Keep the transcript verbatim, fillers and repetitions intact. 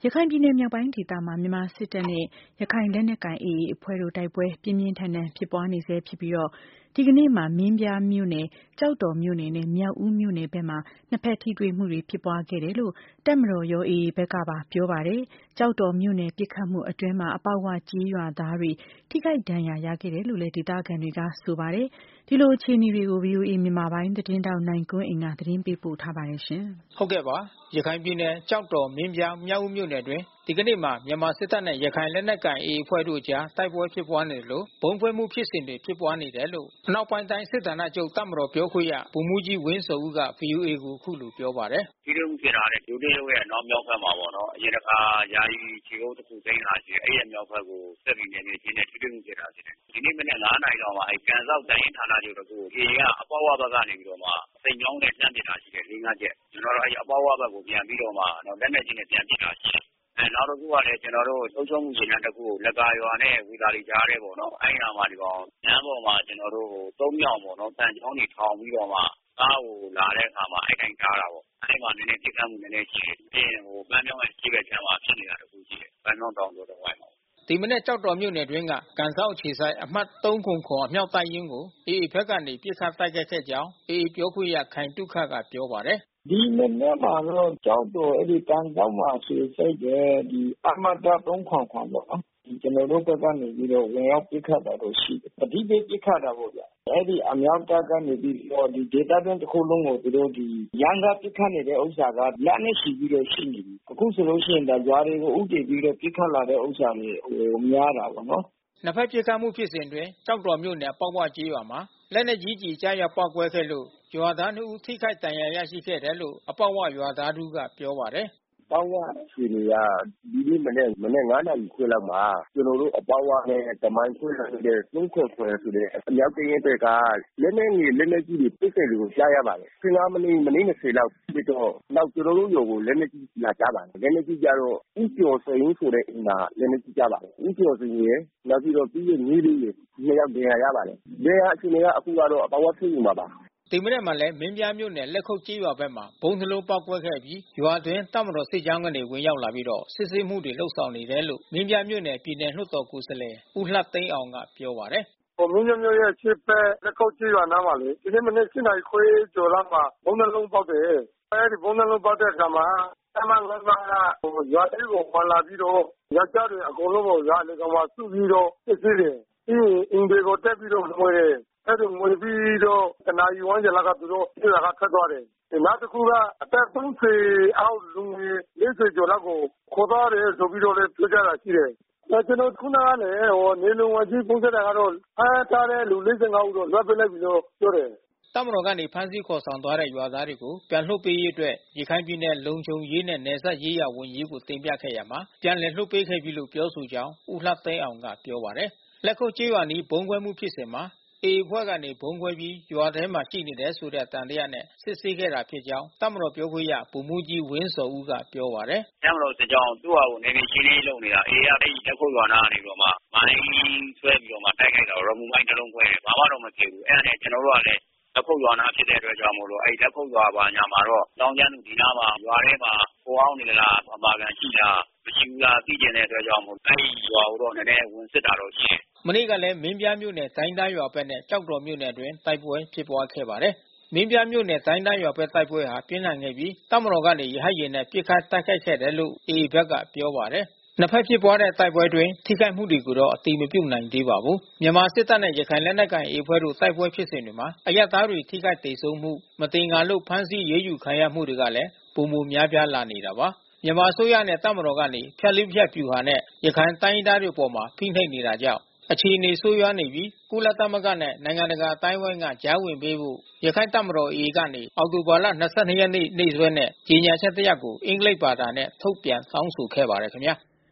ခိုင်ပြည်နယ်မြောက်ပိုင်းဒေသမှာမြန်မာစစ်တပ်နဲ့ရခိုင်လက်နက်ကိုင် အေအေ အဖွဲ့တို့တိုက်ပွဲပြင်းပြင်းထန်ထန်ဖြစ်ပွားနေဆဲဖြစ်ပြီးတော့ဒီကနေ့မှာမင်းပြားမြို့နယ်ကျောက်တော်မြို့နယ်နဲ့မြောက်ဦးမြို့နယ်ဘက်မှာနှစ်ဖက်ထိတွေ့မှုတွေဖြစ်ပွားခဲ့တယ်လို့တပ်မတော်ရော အေအေ ဘက်ကပါပြောပါတယ်။ကျောက်တော်မြို့နယ်ပစ်ခတ်မှုအတွင်းမှာအပေါက်ဝကျေးရွာသားတွေထိခိုက်ဒဏ်ရာရခဲ့တယ်လို့လည်းဒေသခံတွေကဆိုပါတယ်။ဒီလိုအခြေအနေတွေကို ဗွီအိုအေမြန်မာပိုင်းသတင်းထောက်နိုင်ကွန်းအိန်ကသတင်းပေးပို့ထားပါတယ်ရှင်။ဟုတ်ကဲ့ပါရခိုင်ပြည်နယ်ကျောက်တော်မင်းပြားမြောက်ဦးမြို့နယ်တွင်ဒီကနေ့မှာမြန်မာစစ်တပ်နဲ့ရခိုင်လက်နက်ကိုင် အေအေ အဖွဲ့တို့အကြားတိုက်ပွဲဖြစ်ပွားနေတယ်လို့ဘုံခွဲမှုဖြစ်စဉ်တွေဖြစ်ပွားနေတယ်လို့အနောက်ပိုင်းတိုင်းစစ်ဌာနချုပ်တပ်မတော်ပြောခွင့်ရဗိုလ်မှူးကြီးဝင်းဇော်ဦးက ဗွီအိုအေ ကိုအခုလိုပြောပါတယ်။ဒီလိုဖြစ်တာလေဒုတိယရဲ့အနောက်မြောက်ဘက်မှာပေါ့နော်အရင်တစ်ခါယာယီခြေကုပ်တစ်ခုသိမ်းလာရှိတယ်အဲ့ရဲ့မြောက်ဘက်ကိုစက်ပြီးနေနေချင်းနဲ့ထိတွေ့မှုဖြစ်တာရှိတယ်။ဒီနေ့မနေ့ငါးနာရီလောက်မှာအဲ့ကန်ဆောက်တိုင်းဌာနချုပ်တို့ကိုအေအေကအပေါဝဘက်ကနေပြီးတော့မှစိန်ကြောင်းနဲ့တန်းပစ်တာရှိတယ်လေးငါးချက်ကျွန်တော်တို့အဲ့အပေါဝဘက်ကိုပြန်ပြီးတော့မှတော့လက်နဲ့ချင်းနဲ့ပြန်ပစ်တာရှိတယ်။အဲနောက်တစ်ခုကလည်းကျွန်တော်တို့သုံးချုံမှုရှင်တန်းတစ်ခုလက်ကာရွာနဲ့ဝီသာလီကြားထဲပေါ့နော်အဲ့နာမှာဒီကောင်ညမ်းပေါ်မှာကျွန်တော်တို့သုံးမြောက်ပေါ့နော်တန်ချောင်းတွေထောင်ပြီးတော့မှကားကိုလာတဲ့အခါမှာအဲ့တိုင်းထားတာပေါ့အဲ့မှာနည်းနည်းပြစ်ခတ်မှုနည်းနည်းရှိတယ်ပြီးရင်ဟိုပန်းမြောင်းရဲ့ရှိတဲ့ချမ်းမှာဖြစ်နေတာတစ်ခုရှိတယ်ပန်းမြောင်းတောင်တို့တော့ဝိုင်းမှာဒီမနေ့ကြောက်တော်မြို့နယ်တွင်းကကန်ဆောက်ခြေဆိုင်အမှတ်သုံးခုခွန်အမြောက်တိုက်ရင်ကိုအေအေဘက်ကနေပြစ်ခတ်တိုက်ခိုက်ခဲ့ကြောင်းအေအေပြောခွင့်ရခိုင်တုခကပြောပါတယ်ဒီမနေ့မှာတော့ကြောက်တော့အဲ့ဒီတန်ကြောက်မှာဆွေစိတ်တယ်ဒီအမတ်တာသုံးခွန်ခွန်ပေါ့နော်ဒီကျွန်တော်တို့ဘက်ကနေပြီးတော့ဝင်ရောက်ပြစ်ခတ်တာတော့ရှိတယ်ပဋိပေပြစ်ခတ်တာပေါ့ဗျအဲ့ဒီအမြောက်တာကနေပြီးတော့ဒီဒေတာတွင်းတစ်ခုလုံးကိုသူတို့ဒီရန်ကပြစ်ခတ်နေတဲ့ဥစ္စာကလက်နဲ့ရှိပြီးတော့ရှိနေပြီအခုဆိုလို့ရှိရင်ဒါကြွားတွေကိုဥတည်ပြီးတော့ပြစ်ခတ်လာတဲ့ဥစ္စာတွေဟိုများတာပေါ့နော်နှစ်ဖက်ပြစ်ခတ်မှုဖြစ်စဉ်တွင်ကြောက်တော်မြို့နယ်ပေါက်ဝကျေးရွာမှာလက်နက်ကြီးကြီးကြားရောက်ပောက်ကွဲခဲ့လို့ရွာသားနှစ်ဦးထိခိုက်ဒဏ်ရာရရှိခဲ့တယ်လို့အပေါက်ဝရွာသားတို့ကပြောပါတယ်ပေါက်ဝဆွေတွေကဒီနေ့မနေ့မနေ့ငါးနာရီခွဲလောက်မှာကျွန်တော်တို့အပေါက်ဝနဲ့တမိုင်းခွဲလာတဲ့သုံးခွဲခွဲဆိုတဲ့အမြောက်တရင်တွေကလက်နဲ့ငယ်လက်နဲ့ကြီးတွေပြစ်ခဲ့လို့ကြားရပါတယ်ခဏမနေမိနစ်နှစ်ဆယ်လောက်ပြီးတော့နောက်ကျွန်တော်တို့ရုံကိုလက်နဲ့ကြီးလာကြပါတယ်လက်နဲ့ကြီးကြတော့ဥကျော်စိန်ဆိုတဲ့အိမ်မှာလက်နဲ့ကြီးကြပါတယ်ဥကျော်စိန်ရဲ့နောက်ပြီးတော့ပြီးရမြေးလေးရဲ့နှစ်ယောက်ဒဏ်ရာရပါတယ်ဒဏ်ရာအချိန်ကအခုကတော့အပေါက်ဝဖြစ်နေမှာပါဒီမနေ့မှာလည်းမင်းပြားမြို့နယ်လက်ခုပ်ကျေးရွာဘက်မှာဘုံနှလုံးပေါက်ကွဲခဲ့ပြီးရွာတွင်တပ်မတော်စစ်ကြောင်းကနေဝင်ရောက်လာပြီးတော့စစ်ဆေးမှုတွေလှုပ်ဆောင်နေတယ်လို့မင်းပြားမြို့နယ်ပြည်နယ်လွှတ်တော်ကိုယ်စားလှယ်ဦးလှသိန်းအောင်ကပြောပါတယ်ဟိုမင်းမျိုးရဲ့ချစ်ပဲလက်ခုပ်ကျေးရွာနားမှာလေဒီနေ့မနေ့ရှင်းနိုင်ခွေးကျော်လာမှာဘုံနှလုံးပေါက်တယ်အဲဒီဘုံနှလုံးပေါက်တဲ့အခါမှာအမှန်ကဟိုရွာတေးကိုဝင်လာပြီးတော့ရကြတယ်အကုန်လုံးကိုရွာလေကောင်မှာစုပြီးတော့စစ်ဆေးတယ်အင်းအင်းတွေကိုတက်ပြီးတော့မွေးတယ်အဲ့ဒါငွေပြီးတော့တနာယူဝန်းကျလာကသူတို့ပြည်လာကထွက်သွားတယ်။နောက်တစ်ခုကအသက်သုံးဆယ်အောက်လူငယ်လေးဆယ်ကျော်လောက်ကိုခေါ်သွားတယ်ဆိုပြီးတော့လည်းပြောကြတာရှိတယ်။အဲကျွန်တော်ခုနကလည်းဟိုနေလုံဝကြီးပုံစံကတော့အားထားတဲ့လူလေးဆယ်ငါးဦးတော့လွှတ်ပေးလိုက်ပြီးတော့ပြောတယ်။တပ်မတော်ကနေဖမ်းဆီးခေါ်ဆောင်သွားတဲ့ရွာသားတွေကိုပြန်လွှတ်ပေးရေးအတွက်ရခိုင်ပြည်နယ်လုံခြုံရေးနဲ့နယ်စပ်ရေးရာဝန်ကြီးကိုတင်ပြခဲ့ရမှာပြန်လည်လွှတ်ပေးခဲ့ပြီလို့ပြောဆိုကြောင်းဦးလှသိန်းအောင်ကပြောပါတယ်။လက်ခုပ်ကျေးရွာနီးဘုံခွဲမှုဖြစ်စဉ်မှာအေအေဖွဲ့ကနေဘုံခွဲပြီးရွာထဲမှာရှိနေတယ်ဆိုတဲ့တန်တရားနဲ့စစ်ဆေးခဲ့တာဖြစ်ကြောင်းတပ်မတော်ပြောခွင့်ရဗိုလ်မှူးကြီးဝင်းဇော်ဦးကပြောပါတယ်။တပ်မတော်စစ်ကြောင်းသူ့ဟာကိုနေနေရှင်းလင်းလုပ်နေတာအေအေကအဲ့လက်ခုပ်ရွာနာနေတော့မှမိုင်းဆွဲပြီးတော့မှတိုက်ခိုက်တာရမူမိုင်းတစ်လုံးခွဲတယ်ဘာမှတော့မဖြစ်ဘူးအဲ့ဒါနဲ့ကျွန်တော်တို့ကလည်းလက်ခုပ်ရွာနာဖြစ်တဲ့အတွက်ကြောင့်မို့လို့အဲ့လက်ခုပ်ရွာပါညာမှာတော့တောင်းကျမ်းသူဒီနာမှာရွာထဲမှာဟိုအောင်နေလားအပါကန်ရှိလားမရှိဘူးလားသိကျင်တဲ့အတွက်ကြောင့်မို့အဲ့ရွာကိုတော့နည်းနည်းဝင်စစ်တာတော့ရှိတယ်မနေ့ကလည်းမင်းပြားမြို့နယ်တိုင်းသားရွာဘက်နဲ့ကြောက်တော်မြို့နယ်တွင်တိုက်ပွဲဖြစ်ပွားခဲ့ပါတယ်။မင်းပြားမြို့နယ်တိုင်းသားရွာဘက်တိုက်ပွဲဟာပြင်းထန်ခဲ့ပြီးတပ်မတော်ကနေရဟတ်ယာဉ်နဲ့ပစ်ခတ်တိုက်ခိုက်ခဲ့တယ်လို့အေအေဘက်ကပြောပါတယ်။နှစ်ဖက်ဖြစ်ပွားတဲ့တိုက်ပွဲတွင်ထိခိုက်မှုတွေကိုတော့အတိမပြုနိုင်သေးပါဘူး။မြန်မာစစ်တပ်နဲ့ရခိုင်လက်နက်ကိုင်အေအေဖွဲ့တို့တိုက်ပွဲဖြစ်စဉ်တွေမှာအရပ်သားတွေထိခိုက်ဒေဆုံးမှုမတင်ကားလို့ဖမ်းဆီးရေးယူခံရမှုတွေကလည်းပုံမများပြားလာနေတာပါ။မြန်မာအစိုးရနဲ့တပ်မတော်ကနေဖြတ်လေးဖြတ်ဖြူဟာနဲ့ရခိုင်တိုင်းသားတွေပေါ်မှာဖိနှိပ်နေတာကြောင့်အခြေအနေဆိုးရွားနေပြီးကုလသမဂ္ဂနဲ့နိုင်ငံတကာအတိုင်းဝိုင်းကကြားဝင်ပေးဖို့ရခိုင်တပ်မတော် အေအေ ကနေအောက်တိုဘာလ၂၂ရက်နေ့နေ့စွဲနဲ့ကြေညာချက်တရပ်ကိုအင်္ဂလိပ်ဘာသာနဲ့ထုတ်ပြန်တောင်းဆိုခဲ့ပါတယ်ခင်ဗျာ